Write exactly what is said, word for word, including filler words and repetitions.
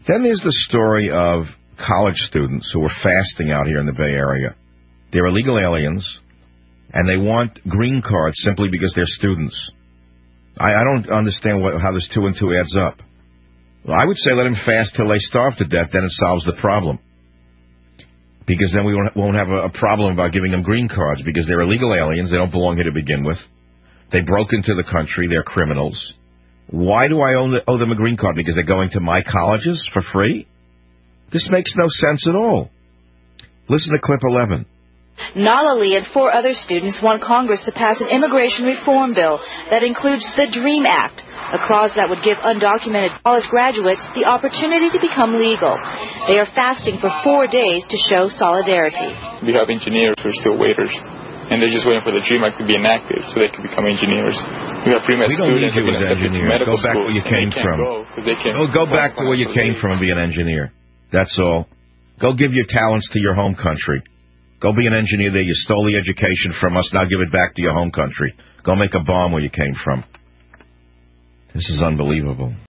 Then there's the story of college students who are fasting out here in the Bay Area. They're illegal aliens, and they want green cards simply because they're students. I, I don't understand what, how this two and two adds up. Well, I would say let them fast till they starve to death, then it solves the problem. Because then we won't, won't have a, a problem about giving them green cards, because they're illegal aliens, they don't belong here to begin with. They broke into the country, they're criminals. Why do I owe, the, owe them a green card? Because they're going to my colleges for free? This makes no sense at all. Listen to clip eleven. Nala Lee and four other students want Congress to pass an immigration reform bill that includes the DREAM Act, a clause that would give undocumented college graduates the opportunity to become legal. They are fasting for four days to show solidarity. We have engineers who are still waiters, and they're just waiting for the DREAM Act to be enacted so they can become engineers. We have pre-med students who are going to medical Go back where you came from. Go, go back to where you came from and be an engineer. That's all. Go give your talents to your home country. Go be an engineer there. You stole the education from us. Now give it back to your home country. Go make a bomb where you came from. This is unbelievable.